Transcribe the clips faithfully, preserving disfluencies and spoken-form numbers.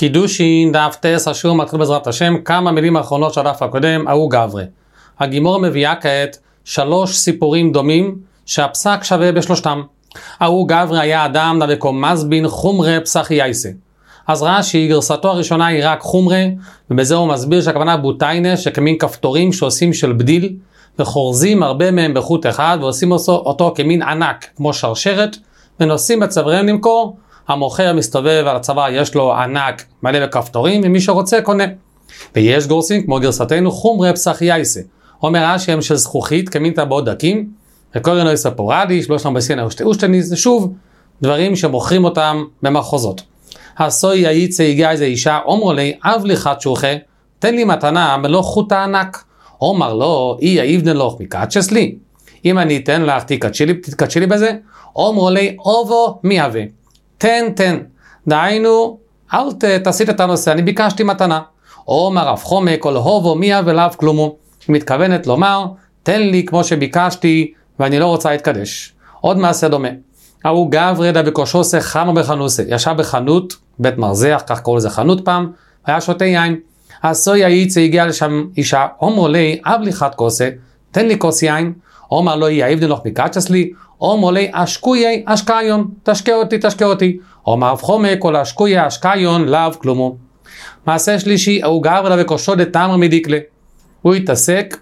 קידושין דף טס, השיעור מתחיל בעזרת השם. כמה מילים האחרונות של הדף הקודם, ההוא גברי. הגימור מביאה כעת שלוש סיפורים דומים שהפסק שווה בשלושתם. ההוא גברי היה אדם דבקום מזבין חומרי פסחי יייסה. אז רש"י גרסתו הראשונה היא רק חומרי, ובזה הוא מסביר שהכוונה בוטיינה שכמין כפתורים שעושים של בדיל, וחורזים הרבה מהם בחוט אחד ועושים אותו כמין ענק כמו שרשרת, ונוסעים בצוואריהם למכור. המוכר מסתובב על הצוואר, יש לו ענק מלא בכפתורים, ומי שרוצה קונה. ויש גורסים כמו גרסתנו חומרי פסחי יייסה. אומר רש"י הם של זכוכית כמין טבעות דקים, וקוראים לו ספורדי, שלוש נם בסיינה ושתני, זה שוב דברים שמוכרים אותם במחוזות. הסוי הייצא הגיע איזה אישה, אומרו לי, אב לי חד שוחה, תן לי מתנה מלא חוט הענק. אומר לו, אי היבדן לך מקדשס לי. אם אני אתן לך, תתקדשי לי בזה. אומרו לי, אובו מי הווה. תן, תן. דהיינו, אל תעשית את הנושא, אני ביקשתי מתנה. אומר רב חומק, כל הובו מי הווה לאו כלומו. היא מתכוונת לומר, תן לי כמו שביקשתי, ואני לא רוצה להתקדש. עוד מעשה דומה. ההוא גברי דה בקושוסה חמה בחנוסה. ישב בחנות, בית מרזח, כך קורא לזה חנות פעם, היה שותה יין. הסוי הייצא הגיע לשם אישה, אומר לי, אב לי חד כוסה, תן לי כוס יין. אומר לו, יאיב דנוך מקדשס לי. אומר לי, אשקויי, אשקיון, תשקה אותי, תשקה אותי. אומר רב חומק, כל אשקויי, אשקיון, לאו כלומו. מעשה שלישי, ההוא גברי דה בקושו דה תמר מדיקלה. הוא התעסק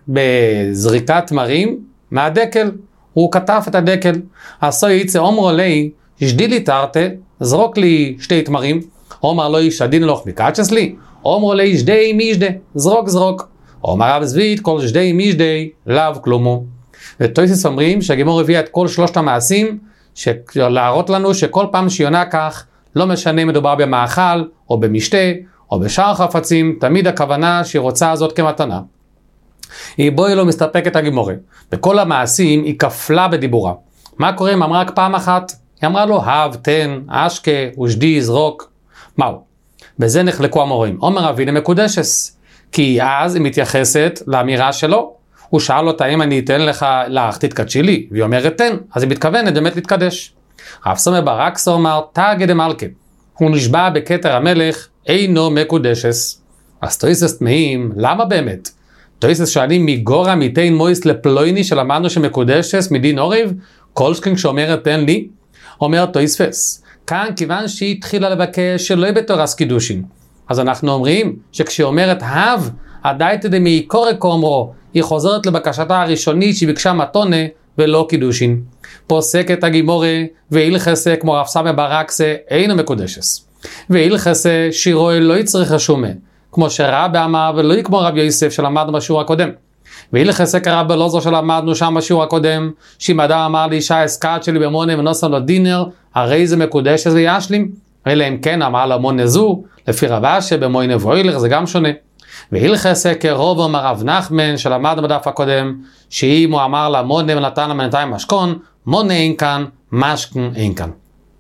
בזריקת תמרים מהדקל. הוא כתב את הדקל. הסוי ייצא, אומרו לי, ישדי לי תרתה, זרוק לי שתי תמרים. אומר לו, ישדין לך מקדשס לי. אומרו לי, ישדי מישדה, זרוק זרוק. אומר רב זווית, כל ישדי מישדי, לאו כלומו. ותויסס אומרים שהגימור הביא את כל שלושת המעשים, להראות לנו שכל פעם שיונה כך, לא משנה מדובר במאכל, או במשתה, או בשאר חפצים, תמיד הכוונה שהיא רוצה זאת כמתנה. היא בואי לא מסתפקת הגימורה. בכל המעשים היא כפלה בדיבורה. מה קורה אם אמרה רק פעם אחת? היא אמרה לו, הב, תן, אשכה, ושדי, זרוק. מהו? בזה נחלקו המורים. אומר אבינה מקודשס. כי אז היא מתייחסת לאמירה שלו. הוא שאל אותה, אם אני אתן לך לך, תתקדשי לי. והיא אומרת, תן. אז היא מתכוונת באמת להתקדש. רב סומא בר אקסא אומר, תגי דמלכה. הוא נשבע בכתר המלך, אינו מקודשס. אז תויסס תמהים, למה באמת? תויסס שואלים מגורה מיתן מויס לפלויני שלמדנו שמקודשס מדין אוריב, כל שכן שאומרת תן לי, אומר תויספס. כאן כיוון שהיא התחילה לבקש שלא יהיה בתורס קידושין. אז אנחנו אומרים שכשהיא אומרת הב, הדייתא דמעיקורא כאומרו, היא חוזרת לבקשתה הראשונית שהיא ביקשה מתונה ולא קידושין. פוסקת הגימורה והילכסה כמו רב סמא בר אקסא אינו מקודשס. והילכסה שירוי לא יצריך רשומה. כמו שרבא אמר ולא היא כמו רב יוסף שלמדנו בשיעור הקודם. והילכסה כרבא אלעזר שלמדנו שם בשיעור הקודם, שאם אדם אמר לאישה הסקת שלי במונה ונוסם לו דינר, הרי זה מקודשת וישלים. אלא אם כן אמר לה מונה זו, לפי רב אשי במוינה ואוילך זה גם שונה. והילכסה כרוב אמר רב נחמן שלמדנו בדף הקודם, שאם הוא אמר לה מונה ונתן לה בינתיים משכון, מונה אין כאן, משכן אין כאן.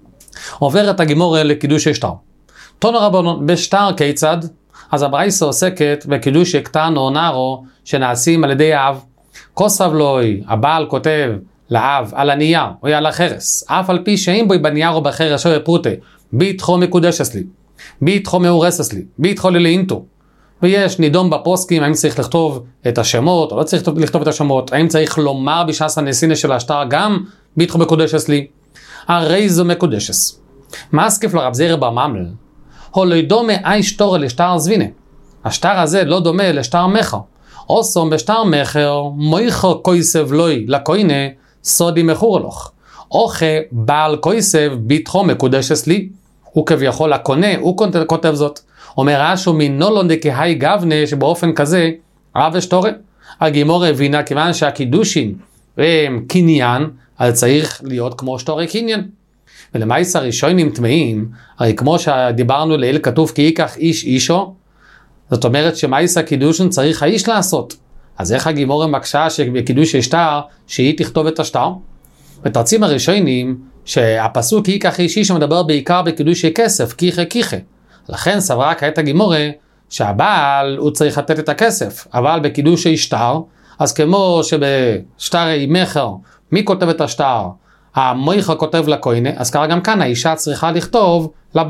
עוברת הגימורה לקידוש שטר. תנו רבנן, בשטר כיצד? אז הברייסה עוסקת בקידוש קטן או נערו שנעשים על ידי האב. כוסב לוי, הבעל כותב לאב על הנייר או על החרס, אף על פי שאין בו בנייר או בחרס או בפרוטה, ביתחו מקודשס לי, ביתחו מאורסס לי, ביתחו ללאינטו. ויש נידון בפוסקים, האם צריך לכתוב את השמות או לא צריך לכתוב את השמות, האם צריך לומר בשעס הנסינה של השטר גם ביתחו מקודשס לי, הרי זו מקודשס. מסקיף לרב זירא בר ממל, הולוי דומה אי שטור לשטר זבינה. השטר הזה לא דומה לשטר מחר. אוסום בשטר מחר, מויכו קויסב לוי לקוינה, סודי מחור לך. אוכה בעל קויסב ביתחו מקודשס לי. הוא כביכול הקונה, הוא כותב זאת. אומר רש"י מנולון דקהי גבנה, שבאופן כזה, רב ושטורה. הגימורה הבינה כיוון שהקידושין הם קניין, אז צריך להיות כמו שטורי קניין. ולמעשה הראשונים טמאים, הרי כמו שדיברנו לעיל כתוב כי ייקח איש אישו, זאת אומרת שמעשה קידושין צריך האיש לעשות. אז איך הגימורה מקשה שבקידוש שטר שהיא תכתוב את השטר? בתרצים הראשונים שהפסוק כי ייקח איש אישו מדבר בעיקר בקידוש כסף, כיחה כיחה. לכן סברה כעת הגימורה שהבעל הוא צריך לתת את הכסף, אבל בקידוש שטר, אז כמו שבשטרי מחר, מי כותב את השטר? המויכה כותב לקוינה, אז ככה גם כאן האישה צריכה לכתוב לבעל.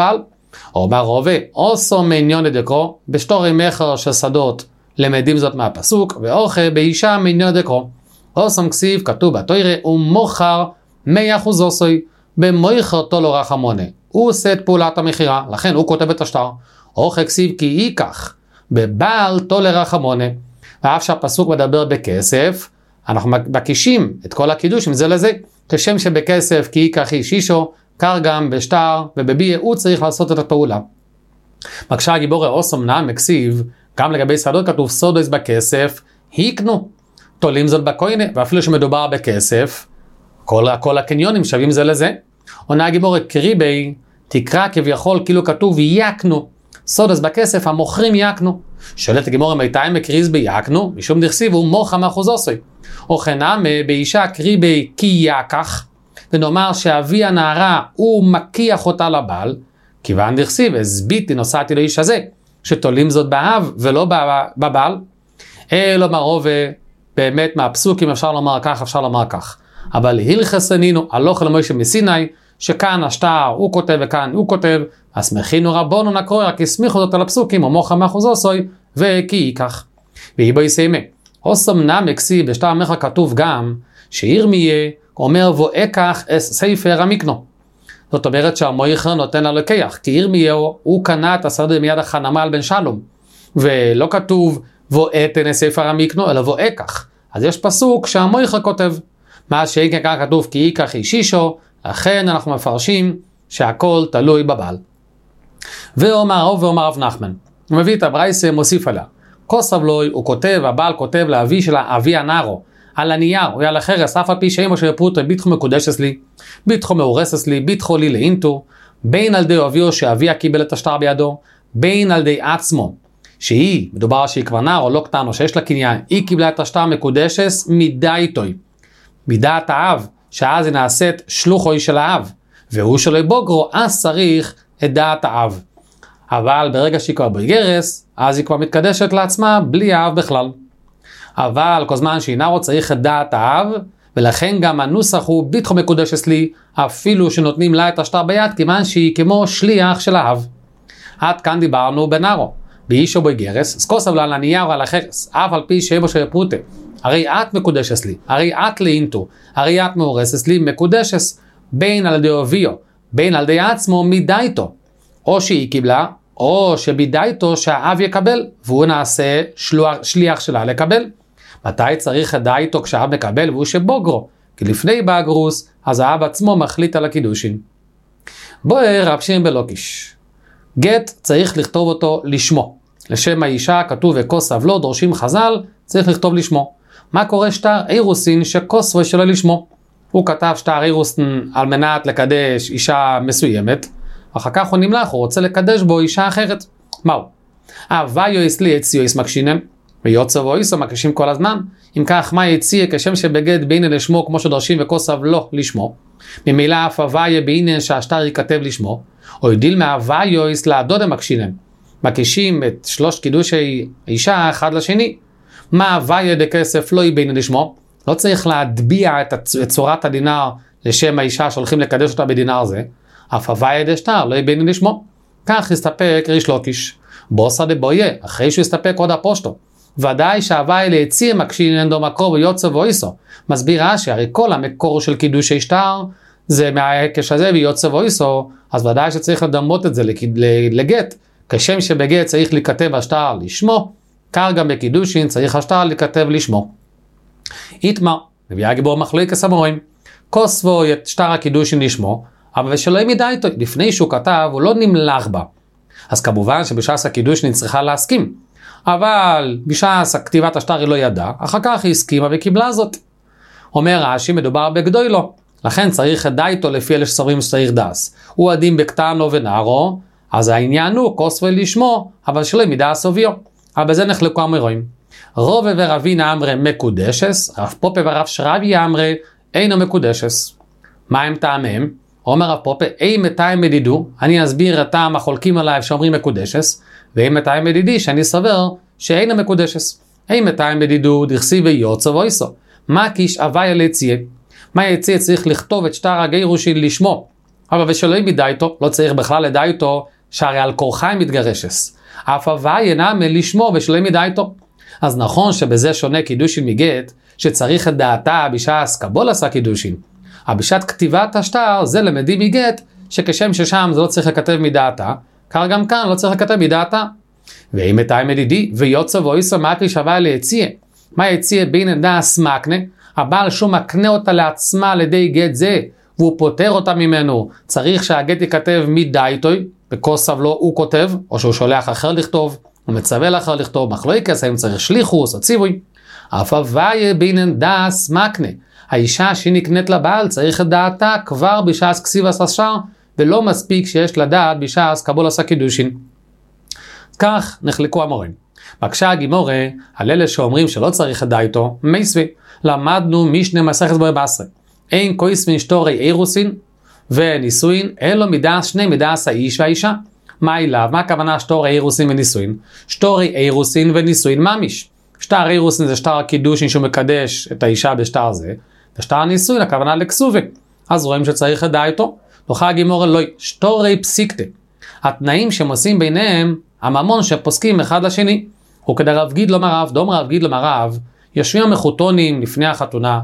אומר רובה, אוסו מעניון לדקרו, בשטורי מחר של שדות למדים זאת מהפסוק, ואוכל באישה מעניון לדקרו. אוסום כסיב כתוב בתוירה, ומוכר מאה אחוז אוסוי, במויכר תולו רחמונה. הוא עושה את פעולת המחירה, לכן הוא כותב את השטר. אוכל כסיב כי ייקח, בבעל תולו רחמונה. ואף שהפסוק מדבר בכסף, אנחנו מקישים את כל הקידוש עם זה לזה, כשם שבכסף כי ייקח איש אישו, קר גם בשטר ובביע הוא צריך לעשות את הפעולה. מקשה הגיבור האוסום נע מקסיב, גם לגבי שדות כתוב סודוס בכסף, היקנו, תולים זאת בקוינה, ואפילו שמדובר בכסף, כל, כל הקניונים שווים זה לזה. עונה הגיבור קריבי, תקרא כביכול כאילו כתוב יקנו, סודוס בכסף המוכרים יקנו. שואלת הגיבור מיתיים מקריז ביקנו, משום דכסיבו מוחה מאחוזוסוי. או חנמה באישה קריבי כי יקח, ונאמר שאבי הנערה הוא מקיח אותה לבעל, כיוון דכסיב, הסביתי נוסעתי לאיש הזה, שתולים זאת באב ולא בבעל. אלו מרובה, באמת מהפסוקים אפשר לומר כך, אפשר לומר כך. אבל הלכסנינו, הלוך למוישה מסיני, שכאן השטר הוא כותב וכאן הוא כותב, אז מכינו רבונו נקרוא, רק הסמיכו זאת על הפסוקים, ומוחה מאחוזוסוי, וכי ייקח. והיא בו יסיימה. אוסום נע מקסי, בשטר המחר כתוב גם, שירמיה אומר ואקח ספר המקנו. זאת אומרת שהמויכר נותן לה לקח, כי ירמיהו הוא קנה את השדה מיד החנמה על בן שלום, ולא כתוב ואתן ספר המקנו, אלא ואקח. אז יש פסוק שהמויכר כותב, מה שאיקח כתוב כי ייקח איש אישו, לכן אנחנו מפרשים שהכל תלוי בבעל. ואומר רב ואומר רב נחמן, הוא מביא את הברייסה מוסיף עליה, כוסב לוי הוא כותב, הבעל כותב לאבי שלה, אבי הנערו, על הנייר, הוא יעלה חרס, אף על פי שאימו של פרוטה, ביטחו מקודשס לי, ביטחו מאורסס לי, ביטחו לי לאינטו, בין על די אביו שאביה קיבל את השטר בידו, בין על די עצמו, שהיא, מדובר שהיא כבר נער או לא קטן, או שיש לה קניין, היא קיבלה את השטר מקודשס מדעיתוי, מדעת האב, שאז היא נעשית שלוחוי של האב, והוא שלו בוגרו, אז צריך את דעת האב. אבל ברגע שהיא כבר בגרס, אז היא כבר מתקדשת לעצמה בלי האב בכלל. אבל כל זמן שהיא נערו צריך את דעת האב, ולכן גם הנוסח הוא ביטחו מקודשס לי, אפילו שנותנים לה את השטר ביד, כיוון שהיא כמו שליח של האב. עד כאן דיברנו בנערו, באיש או בגרס, אז כוסב לה על הנייר או על החרס, אף על פי שאימו של פרוטה, הרי את מקודשס לי, הרי את לאינטו, הרי את מאורסס לי, מקודשס, בין על ידי אביו, בין על ידי עצמו מדעיתו, או שהיא קיבלה, או שבדעיתו שהאב יקבל, והוא נעשה שלוח, שליח שלה לקבל. מתי צריך את דעיתו כשהאב מקבל והוא שבוגרו? כי לפני בגרוס, אז האב עצמו מחליט על הקידושין. בואי רב שמעון בלוקיש. גט צריך לכתוב אותו לשמו. לשם האישה כתוב וכוסב לא, דורשים חז"ל, צריך לכתוב לשמו. מה קורה שטר אירוסין שכוסבו שלו לשמו? הוא כתב שטר אירוסין על מנת לקדש אישה מסוימת, אחר כך הוא נמלך, הוא רוצה לקדש בו אישה אחרת. מהו? הוויו יסלי יציאו יסמקשינם, ויוצא ואיסו מקשים כל הזמן. אם כך, מה יציע כשם שבגד בעינן לשמו כמו שדורשים וכוסב לא לשמו? ממילא אף הוויה בעינן שהשטר ייכתב לשמו, או ידיל מהוויו יסלה דודם מקשינם. מקישים את שלוש קידושי אישה אחד לשני. מה הוויה דכסף לא יבעינן לשמו? לא צריך להטביע את צורת הדינר לשם האישה שהולכים לקדש אותה בדינר זה. אף הוויה דשטר לא יבעינן לשמו. כך יסתפק ריש לוקיש. בוסה דבויה, אחרי שהוא יסתפק עוד הפושטו. ודאי שהוויה להציר מקשינן דו מקור ויוצא ואיסו. מסביר רש"י, הרי כל המקור של קידושי שטר זה מההקש הזה ויוצא ואיסו, אז ודאי שצריך לדמות את זה לגט. כשם שבגט צריך להיכתב השטר לשמו, כך גם בקידושין צריך השטר להיכתב לשמו. איתמר, נביאה גיבור מחלוקת אמורים, כוסבו את שטר הקידושין לשמו, אבל שלא ימידה איתו, לפני שהוא כתב, הוא לא נמלך בה. אז כמובן שבשעס הקידושין צריכה להסכים, אבל בשעס כתיבת השטר היא לא ידעה, אחר כך היא הסכימה וקיבלה זאת. אומר רש"י, מדובר בגדולו, לכן צריך את דעתו לפי אלה שסוברים שצריך דס. הוא עדים בקטנו ונערו, אז העניין הוא כוסבו לשמו, אבל שלא ימידה סוביו. אבל בזה נחלקו המרואים. רובה ורבינה אמרי מקודשס, רב פופה ורב שרביה אמרי אינו מקודשס. מה הם טעמיהם? אומר רב פופה, אי מתיים מדידו, אני אסביר את טעם החולקים עליו שאומרים מקודשס, ואי מתיים מדידי שאני סובר שאינו מקודשס. אי מתיים מדידו דכסי ויוצא ואיסו. מה קיש הוויה ליציאה? מה יציאה צריך לכתוב את שטר הגירושין לשמו, אבל ושלא ימידה איתו, לא צריך בכלל לדע איתו שהרי על כורחה היא מתגרשס. אף הווה ינם לשמו ושלם ידע איתו. אז נכון שבזה שונה קידושין מגט, שצריך את דעתה בשעת קבול עשה קידושין. אבל בשעת כתיבת השטר זה למדים מגט, שכשם ששם זה לא צריך לכתב מדעתה, כך גם כאן לא צריך לכתב מדעתה. ואם מתאי מדידי, ויוצא ואויסו מקרי שווה ליציע. מה יציע בין דעס מקנה? הבעל שום מקנה אותה לעצמה על ידי גט זה, והוא פותר אותה ממנו. צריך שהגט ייכתב מדעיתוי, בכוס לו הוא כותב, או שהוא שולח אחר לכתוב, הוא מצווה לאחר לכתוב, מחלוקס, האם צריך שליחוס או ציווי. אף הוויה בין דעס מקנה. האישה שנקנית לבעל צריך את דעתה כבר בשעס כסיב השטר, ולא מספיק שיש לדעת בשעס קבול עשה קידושין. כך נחלקו המורים. בקשה הגימורה, על אלה שאומרים שלא צריך את דעתו, מייסבי. למדנו משנה מסכת בו בעשרה. אין קויסבין שטורי אירוסין ונישואין, אלו מדעס שני מדעס האיש והאישה. מה אליו? מה הכוונה שטורי אירוסין ונישואין? שטורי אירוסין ונישואין ממיש. שטר אירוסין זה שטר הקידושין שהוא מקדש את האישה בשטר זה, ושטר הנישואין הכוונה לכסובי. אז רואים שצריך את דעתו. נוכל הגימורה לא, שטורי פסיקתה. התנאים שהם עושים ביניהם, הממון שפוסקים אחד לשני. וכדי רב גיד לא מרב, דום רב גיד לא מרב, יושבים המחותונים לפני החתונה,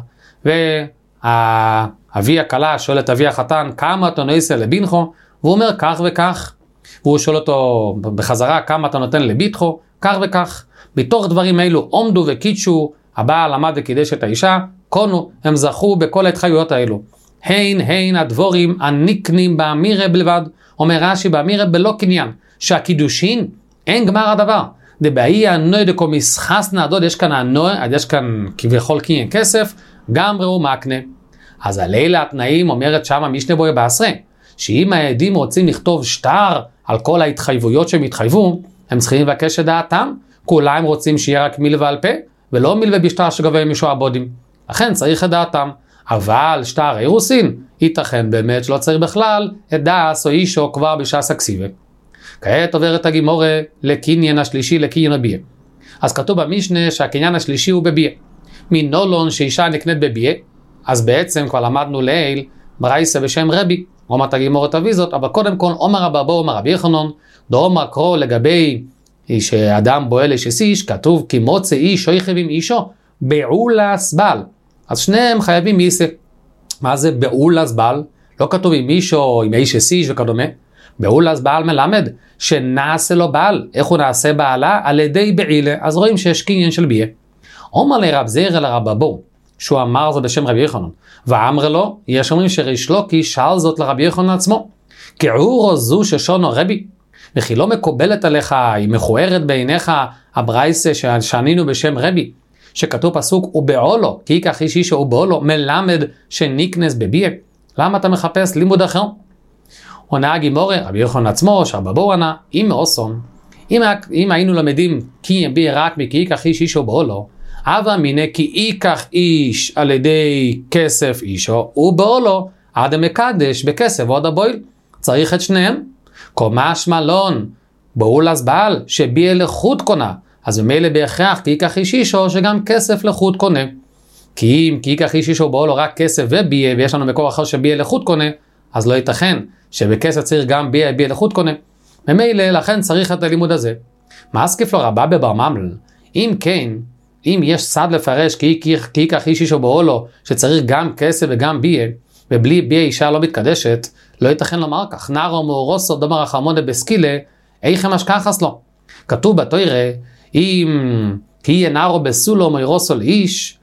והאבי הכלה שואל את אבי החתן, כמה אתה נעשה לבינכו? והוא אומר כך וכך. והוא שואל אותו בחזרה, כמה אתה נותן לביתכו? כך וכך. בתוך דברים אלו עומדו וקידשו, הבעל עמד וקידש את האישה, קונו, הם זכו בכל ההתחייבויות האלו. הן הן הדבורים הנקנים באמירה בלבד, אומר רש"י באמירה בלא קניין, שהקידושין אין גמר הדבר. דבאי הנוי דקו מסחס נעדוד, יש כאן הנוי, יש כאן כביכול קניין כסף, גם ראו מקנה. אז על אלה התנאים אומרת שם משנה בו בעשרה, שאם העדים רוצים לכתוב שטר על כל ההתחייבויות שהם התחייבו, הם צריכים לבקש את דעתם, כולם רוצים שיהיה רק מילווה על פה, ולא מילווה בשטר שגבי משועבודים. לכן צריך את דעתם. אבל שטר אירוסין, ייתכן באמת שלא צריך בכלל את דעס או אישו כבר בשעס הכסיבה. כעת עוברת הגימורה לקניין השלישי, לקניין הביה. אז כתוב במשנה שהקניין השלישי הוא בביה. מנולון שאישה נקנית בביה, אז בעצם כבר למדנו לעיל ברייסה בשם רבי. אומרת הגימורה תביא זאת, אבל קודם כל אומר רבא בו, אומר רבי יחנון, דאמר קרוא לגבי שאדם בועל אשת איש, כתוב כי מוצא איש או יחייבים אישו, בעולס בעל. אז שניהם חייבים מיסה. מה זה בעולס בעל? לא כתוב עם אישו, עם איש איש וכדומה. בעולס בעל מלמד שנעשה לו בעל. איך הוא נעשה בעלה? על ידי בעילה. אז רואים שיש קניין של ביה. אומר לרב זיר אל הרב בו, שהוא אמר זאת בשם רבי יחנון. ואמר לו, יש אומרים שריש לוקי שאל זאת לרבי יחנון עצמו. כעורו זו ששונו רבי. וכי לא מקובלת עליך, היא מכוערת בעיניך הברייסה שענינו בשם רבי. שכתוב פסוק ובעולו, כי ייקח איש איש ובעולו, מלמד שניקנס בביה. למה אתה מחפש לימוד אחר? עונה הגימורה, רבי יוחנן עצמו, שרבא בו ענה, אם מאוסון, אם, אם היינו למדים כי יביה רק מכי ייקח איש איש ובעולו, אבא מיני כי ייקח איש על ידי כסף אישו, ובעולו עד המקדש בכסף ועוד הבויל. צריך את שניהם. קומש מלון, בעולס בעל, שביה לחוד קונה. אז ממילא בהכרח כי ייקח איש אישו שגם כסף לחוד קונה. כי אם כי ייקח איש אישו בעולו רק כסף וביה, ויש לנו מקור אחר שביה לחוד קונה, אז לא ייתכן שבכסף צריך גם ביה ביה לחוד קונה. ממילא לכן צריך את הלימוד הזה. מה אסקיף לו רבא בבר ממל? אם כן, אם יש סד לפרש כי ייקח איש אישו בעולו שצריך גם כסף וגם ביה, ובלי ביה אישה לא מתקדשת, לא ייתכן לומר כך. נערו מאורוסו דומר החמונה בסקילה, איך משכחס לו. כתוב בתוירה, אם תהיה נערו בסולו מאורוסו לאיש,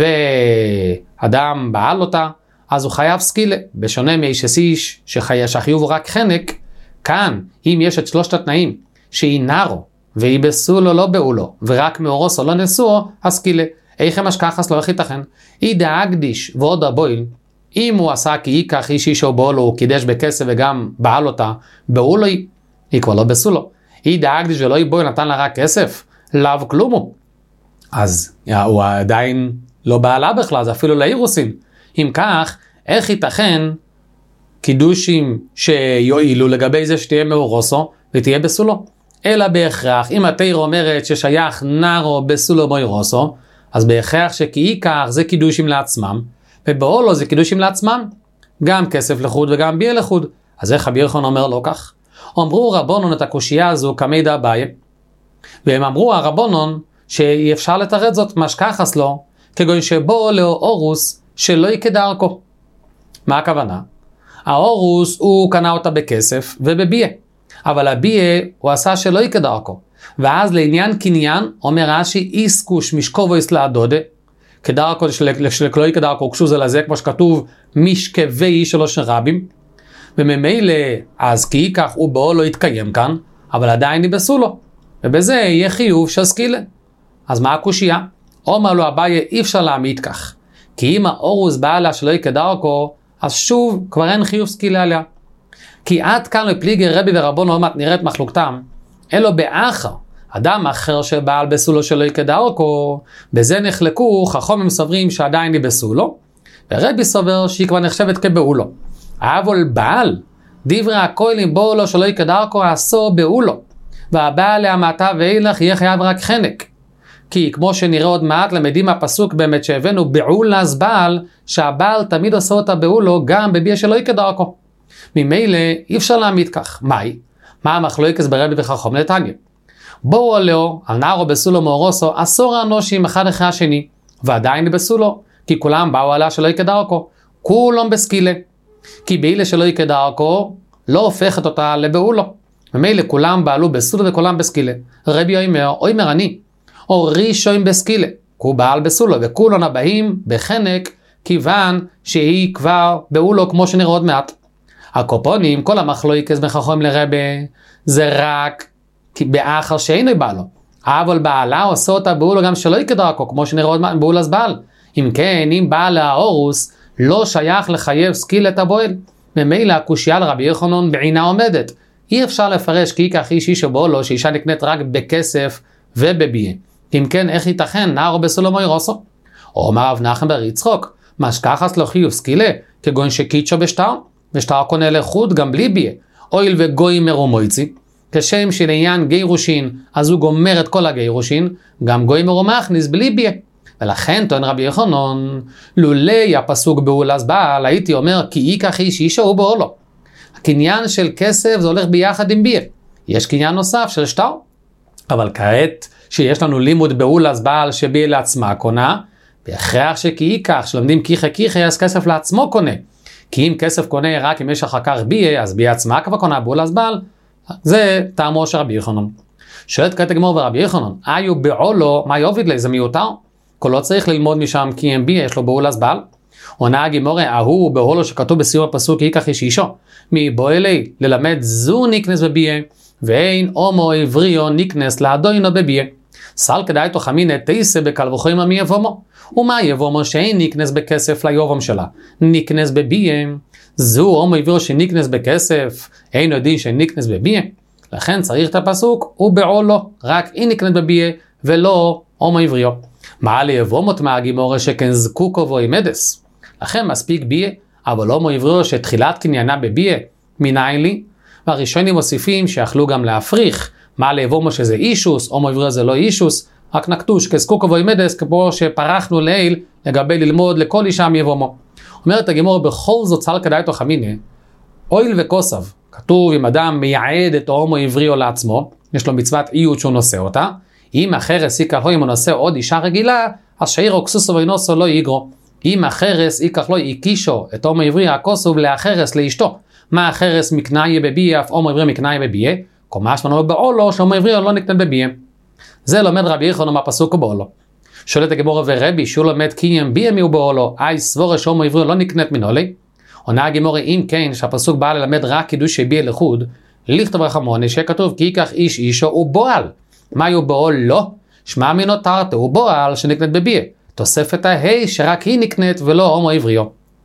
ואדם בעל אותה, אז הוא חייב סקילה. בשונה מאיש איש שהחיוב הוא רק חנק, כאן, אם יש את שלושת התנאים, שהיא נערו, והיא בסולו לא בעולו, ורק מאורוסו לא נשואו, אז סקילה. איך משכחס לו, איך ייתכן? היא דאגדיש ועוד הבויל, אם הוא עשה כי ייקח איש אישו בעולו, הוא קידש בכסף וגם בעל אותה, בעולו היא, היא כבר לא בסולו. היא דאגדיש ולא היא בוי נתן לה רק כסף, לאו כלומו. אז הוא עדיין לא בעלה בכלל, זה אפילו לאירוסין. אם כך, איך ייתכן קידושים שיועילו לגבי זה שתהיה מאורוסו ותהיה בסולו? אלא בהכרח, אם התורה אומרת ששייך נערו בסולו מאורוסו, אז בהכרח שכי ייקח זה קידושים לעצמם, ובעולו זה קידושים לעצמם, גם כסף לחוד וגם ביה לחוד. אז איך רבי יוחנן אומר לא כך? אמרו רבונון את הקושייה הזו כמידע אביי, והם אמרו הרבונון שאי אפשר לתרד זאת משכחס לו, כגון שבו לאו אורוס שלא יקדרקו. מה הכוונה? האורוס הוא קנה אותה בכסף ובביה, אבל הביה הוא עשה שלא יקדרקו, ואז לעניין קניין אומר רש"י איסקוש משקובו יסלעדודה, כדרקו שלא יקדרקו קשו זה לזה, כמו שכתוב משכבי שלוש רבים, וממילא אז כי כך הוא בו לא יתקיים כאן, אבל עדיין ניבסו לו, ובזה יהיה חיוב של סקילה. אז מה הקושייה? אומר לו אביי אי אפשר להעמיד כך, כי אם האורוס בא לה שלא יקדרקו, אז שוב כבר אין חיוב סקילה עליה. כי עד כאן לפליגי רבי ורבון עוד מעט נראית מחלוקתם, אלו באחר, אדם אחר שבעל בסולו שלא יקדרקו, בזה נחלקו חכמים סוברים שעדיין היא בסולו, ורבי סובר שהיא כבר נחשבת כבעולו. אבל בעל, דברי הכהנים בו לו שלא יקדרקו עשו בעולו, והבעל להמעתה ואילך יהיה חייב רק חנק. כי כמו שנראה עוד מעט למדים הפסוק באמת שהבאנו בעול אז בעל, שהבעל תמיד עושה אותה בעולו גם בביה שלא יקדרקו. ממילא אי אפשר להעמיד כך. מהי? מה המחלוקת ברבי וחכם לתניא? בואו עליו, על נערו בסולו מאורוסו, עשור האנושים אחד אחרי השני, ועדיין בסולו, כי כולם באו עליה שלא יקדרקו, כולם בסקילה. כי בעילה שלא יקדרקו, לא הופכת אותה לבעולו. ממילא כולם בעלו בסולו וכולם בסקילה. רבי אומר, אומר אני, או ראשון בסקילה, כי הוא בעל בסולו, וכולון הבאים בחנק, כיוון שהיא כבר בעולו כמו שנראה עוד מעט. הקופונים, כל המחלוקת מחכמים לרבי, זה רק באחר שאינו בעלו. אבל בעלה עושה אותה בעולו גם שלא יקדרקו, כמו שנראה עוד מעט בעול אז בעל. אם כן, אם בעל האורוס לא שייך לחייב סקיל את הבועל, ממילא הקושייה לרבי יוחנן בעינה עומדת. אי אפשר לפרש כי כך איש איש בעולו שאישה נקנית רק בכסף ובביה. אם כן, איך ייתכן נער בסולו מאורוסו? או אמר רב נחמן בר יצחוק, משכחס לו חיוב סקילה, כגון שקיצ'ו בשטר, ושטר קונה לחוד גם בלי ביה, אויל וגוי מרומויצי, כשם שלעניין גירושין, אז הוא גומר את כל הגירושין, גם גוי מרומכניס בלי ביה. ולכן טוען רבי יוחנן, לולי הפסוק בעול אז בעל, הייתי אומר כי ייקח איש אישה הוא בעולו. הקניין של כסף זה הולך ביחד עם ביה. יש קניין נוסף של שטר, אבל כעת שיש לנו לימוד בעול אז בעל שביה לעצמה קונה, בהכרח שכי ייקח, שלומדים כיחה כיחה, אז כסף לעצמו קונה. כי אם כסף קונה רק אם יש אחר כך ביה, אז ביה עצמה כבר קונה בעול אז בעל, זה טעמו של רבי יוחנן. שואלת כעת הגמרא ורבי יוחנן, היו בעולו, מה יוביד לי? זה מיותר? כל לא צריך ללמוד משם כי אם ביה יש לו בעול אז בעל. עונה הגמרא, ההוא בעולו שכתוב בסיום הפסוק ייקח איש אישו, מבועלי ללמד זו ניקנס בביה, ואין הומו עבריו ניקנס לאדוינו בביה. סל כדאי תוחמין תייסה בקל וחומר מי יבומו. ומה יבומו שאין ניקנס בכסף ליובום שלה? ניקנס בביה. זו הומו עבריו שניקנס בכסף, אין יודעים שניקנס בביה. לכן צריך את הפסוק, הוא בעולו, רק אין ניקנס בביה, ולא הומו עבריו. מה ליבומות מהגימורה שכן זקוקו ואי מדס? לכן מספיק ביה, אבל הומו עבריו שתחילת קניינה בביה, מניין לי? והראשונים מוסיפים שיכלו גם להפריך, מה ליבומו שזה אישוס, הומו עבריו זה לא אישוס, רק נקטוש כזקוקו ואי מדס, כמו שפרחנו ליל לגבי ללמוד לכל אישה מיבומו. אומרת הגימורה בכל זאת צל כדאי תוחמינה, אויל וכוסב, כתוב אם אדם מייעד את ההומו עבריו לעצמו, יש לו מצוות איות שהוא נושא אותה, אם החרס ייקח לו אם הוא נושא עוד אישה רגילה, אז שאירו כסוסו ואינוסו לא יגרו. אם החרס ייקח לו יקישו את הומו עברי הכוסוב להחרס לאשתו, מה החרס מקנאי בביה, אף הומו עברי מקנאי בביה, כמה שמנו בעולו שהומו עברי לא נקנן בביה. זה לומד רבי יוחנן מהפסוק בעולו. שואלת הגמרא ורבי שהוא לומד כי אם ביה מיהו בעולו, אי סבורה שהומו עברי לא נקנית מנולי. עונה הגמרא אם כן שהפסוק בא ללמד רק קידוש ביה לחוד, לכתוב רחמוני שכתוב כי ייקח איש אישו הוא בועל. מה יהיו בעול? לא. שמע מינו תרתי הוא בועל שנקנית בביה. תוספת ההי שרק היא נקנית ולא הומו עבריו.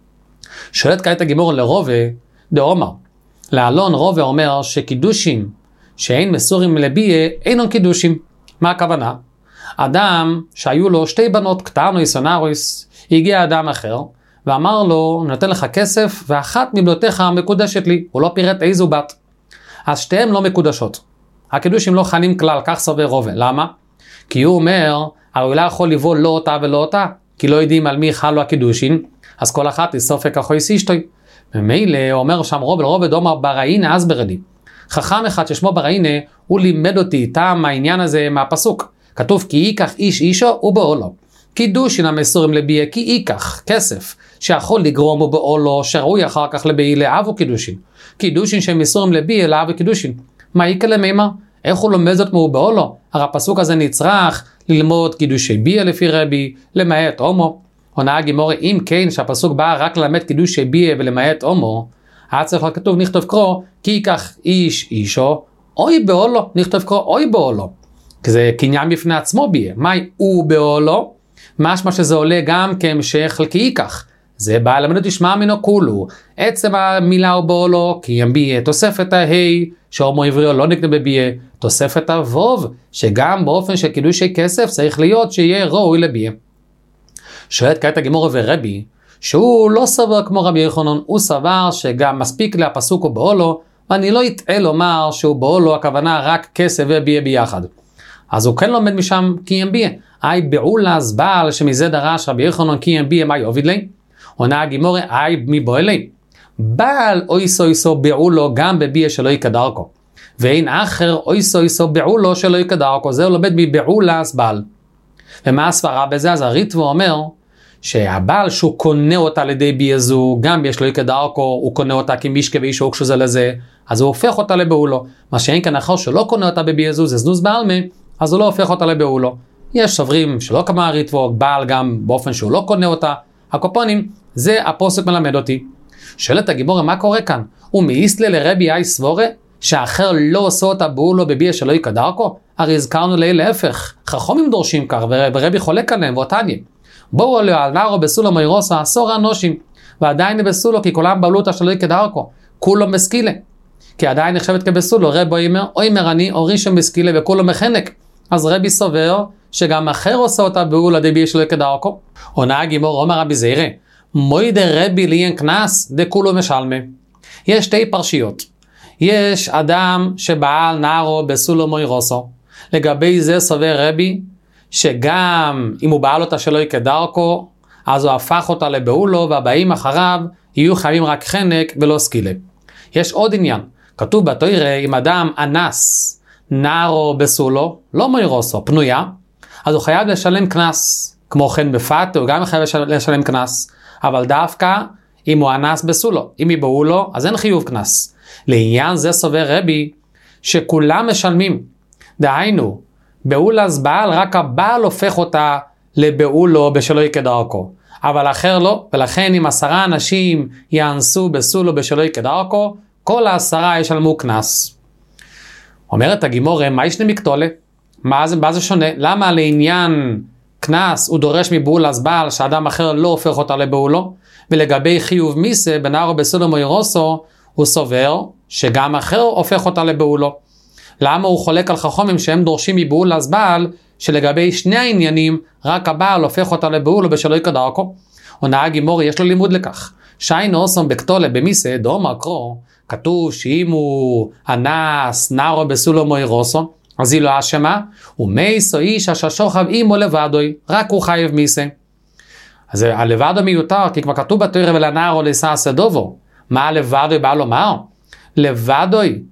שואלת כעת הגמרא לרובה דאומר. לאלון רובה אומר שקידושים שאין מסורים לביה אינון קידושים. מה הכוונה? אדם שהיו לו שתי בנות קטנויס או נרויס, הגיע אדם אחר ואמר לו נותן לך כסף ואחת מבנותיך מקודשת לי. הוא לא פירט איזו בת. אז שתיהן לא מקודשות. הקידושים לא חנים כלל, כך סובר רובה. למה? כי הוא אומר, הרי לא יכול לבוא לא אותה ולא אותה, כי לא יודעים על מי חלו הקידושים, אז כל אחת היא סופק אחוי סישתוי. ומילא אומר שם רובה לרובה דומר בראינה אז ברדי. חכם אחד ששמו בריינה, הוא לימד אותי טעם העניין הזה מהפסוק. כתוב כי ייקח איש אישו ובעולו. קידושין המסורים לביאה כי ייקח כסף, שיכול לגרום ובעולו, שראוי אחר כך לביאה לאב וקידושין. קידושין שהם מסורים לביאה לאב וקידושין. מה ייקה למימה? איך הוא לומד זאת מאו בעולו? הרי הפסוק הזה נצרך ללמוד קידושי ביאה לפי רבי, למעט הומו. עונה הגימורה, אם כן שהפסוק בא רק ללמד קידושי ביאה ולמעט הומו, היה צריך לכתוב נכתוב קרוא כי ייקח איש אישו, אוי בעולו, נכתוב קרוא אוי בעולו. כי זה קניין בפני עצמו ביאה. מהי הוא בעולו? משמע שזה עולה גם כהמשך כי ייקח. זה בא למדו תשמע ממנו כולו. עצם המילה הוא בעולו, כי הם ביאה. תוספת ההי, שהומו עבריו לא נקנה בביאה. תוספת הווב, שגם באופן של קידושי כסף צריך להיות שיהיה ראוי לביאה. שואלת כעת הגימורה ורבי, שהוא לא סבר כמו רבי יוחנן, הוא סבר שגם מספיק להפסוק הוא בעולו, ואני לא אטעה לומר שהוא בעולו, הכוונה רק כסף וביאה ביחד. אז הוא כן לומד משם כי הם ביאה. אי בעולס בעל שמזה דרש רבי יוחנן כי הם ביאה, מה יוביד לי? עונה הגימורה, אי מבועל לי. בעל אויסו איסו בעולו גם בביאה שלא יקדרקו. ואין אחר אויסו איסו בעולו שלא יקדרקו. זה הוא לומד מבעולס בעל. ומה הסברה בזה? אז הריטב"א אומר שהבעל שהוא קונה אותה על ידי ביאה זו, גם יש לו יקדרקו, הוא קונה אותה כמישכה ואישו הוקשו זה לזה, אז הוא הופך אותה לבעולו. מה שאין כאן אחר שלא קונה אותה בביאה זו, זה זנוז בעלמה, אז הוא לא הופך אותה לבעולו. יש סוברים שלא כמה הריטב"א, בעל גם באופן שהוא לא קונה אותה. הקופונים, זה הפוסק מלמד אותי. שואלת הגימורה, מה קורה כאן? הוא מאיסלה לרבי אי סבורה, שהאחר לא עושה אותה בעולו בביאה שלא יקדרקו? הרי הזכרנו לי להפך, חכמים דורשים כך, ורבי חולק עליהם, ואותניה. בואו עלו על נערו בסולו מוירוסה, עשור אנושים, ועדיין בסולו, כי כולם בעלותא שלא יקדרקו, כולו מסקילה. כי עדיין נחשבת כבסולו, רבי אומר, אוי מרני, אורי שמסקילה וכולו מחנק. אז רבי סובר, שגם אחר עושה אותה בעולו בביאה שלא יקדרקו. עונה הגימור, אומר רבי זעירא, מוידה רבי ליין קנס, דכולו משלמה. יש שתי פרשיות. יש אדם שבעל נערו בסולו מוירוסו. לגבי זה סובר רבי, שגם אם הוא בעל אותה שלא יקדרקו, אז הוא הפך אותה לבעולו, והבאים אחריו יהיו חייבים רק חנק ולא סקילה. יש עוד עניין, כתוב בתורה, אם אדם אנס נערו בסולו, לא מוירוסו, פנויה, אז הוא חייב לשלם קנס. כמו כן בפת, הוא גם חייב לשלם קנס. אבל דווקא אם הוא אנס בסולו, אם היא בעולו, אז אין חיוב קנס. לעניין זה סובר רבי, שכולם משלמים. דהיינו, בעולס בעל, רק הבעל הופך אותה לבעולו בשלא יקדרקו. אבל אחר לא, ולכן אם עשרה אנשים יאנסו בסולו בשלא יקדרקו, כל העשרה ישלמו קנס. אומרת הגימורה, מה ישנה מקטולה? מה זה, מה זה שונה? למה לעניין קנס הוא דורש מבעולס בעל שאדם אחר לא הופך אותה לבעולו? ולגבי חיוב מיסה בנערו בסולו מוירוסו, הוא סובר שגם אחר הופך אותה לבעולו. למה הוא חולק על חכמים שהם דורשים מבעולס בעל, שלגבי שני העניינים רק הבעל הופך אותה לבעולו בשלא יקדרקו? עונה הגימורה, יש לו לימוד לכך. שיין אוסום בקטולה במיסה דומא קרוא, כתוב שאם הוא אנס נערו בסולו מוירוסו, אז היא לא אשמה, ומייסו איש אשר שוכב עמו לבדוי, רק הוא חייב מיסה. אז הלבדו מיותר, כי כבר כתוב בתורה ולנערו לסעשה דובו. מה הלבדוי בא לומר? לבדוי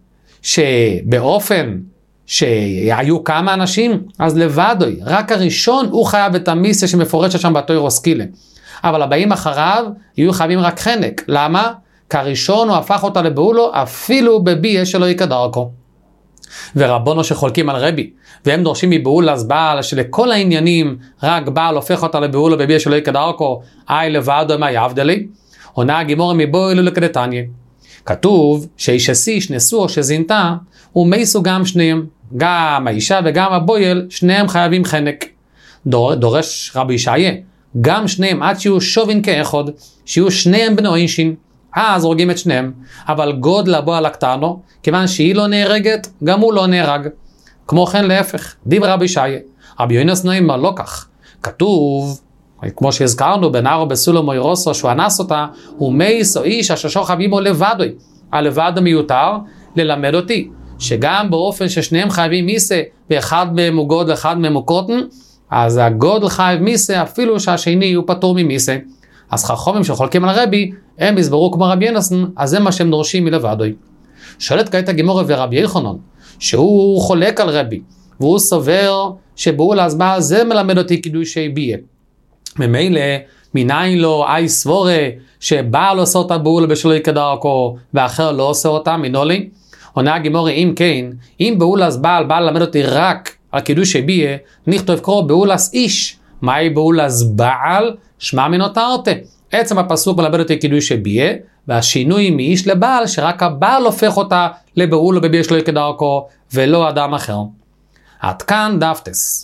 שבאופן שהיו כמה אנשים, אז לבדוי, רק הראשון הוא חייב את המיסה שמפורשת שם בתורה סקילה. אבל הבאים אחריו יהיו חייבים רק חנק. למה? כי הראשון הוא הפך אותה לבעולו אפילו בביאה שלא יקדרקו. ורבונו שחולקים על רבי, והם דורשים מבעולס בעל שלכל העניינים רק בעל הופך אותה לבעולו בביאה שלא יקדרקו, אי לבדו מה יבדלי? עונה הגימורה מבועלו לקדתניא. כתוב שאיש הסיש נשוא או שזינתה, ומייסו גם שניהם, גם האישה וגם הבויל, שניהם חייבים חנק. דור, דורש רבי ישעיה, גם שניהם עד שיהיו שובין כאחד, שיהיו שניהם בני עונשין, אז הורגים את שניהם, אבל גודל הבוא על הקטנו, כיוון שהיא לא נהרגת, גם הוא לא נהרג. כמו כן להפך, דיב רבי ישעיה, רבי יונס נאמר לא כך, כתוב, כמו שהזכרנו בנערו בסולו מוירוסו שהוא אנס אותה, הוא מייס או איש אשר שוכב עמו לבדוי. הלבד המיותר ללמד אותי שגם באופן ששניהם חייבים מיסה, ואחד מהם הוא גודל ואחד מהם הוא קוטן, אז הגודל חייב מיסה אפילו שהשני הוא פטור ממיסה. אז חכמים שחולקים על רבי, הם הסברו כמו רבי יונסן, אז זה מה שהם דורשים מלבדוי. שואלת כעת הגימורה ורבי יחנון, שהוא חולק על רבי, והוא סובר שבאול הזבעל זה מלמד אותי קידושי ביה. ממילא, מניין לו אי סבורה, שבעל עושה אותה באול בשלוי כדרכו, ואחר לא עושה אותה, מינו לי? עונה הגימורה, אם כן, אם באול הזבעל בא ללמד אותי רק על קידושי ביה, נכתוב קרוא באול אז איש. מהי באול הזבעל? שמע מינו תרתי. עצם הפסוק מלמד אותי קידושי ביה, והשינוי מאיש לבעל, שרק הבעל הופך אותה לבאול ובביה שלוי כדרכו, ולא אדם אחר. עד כאן דף טס.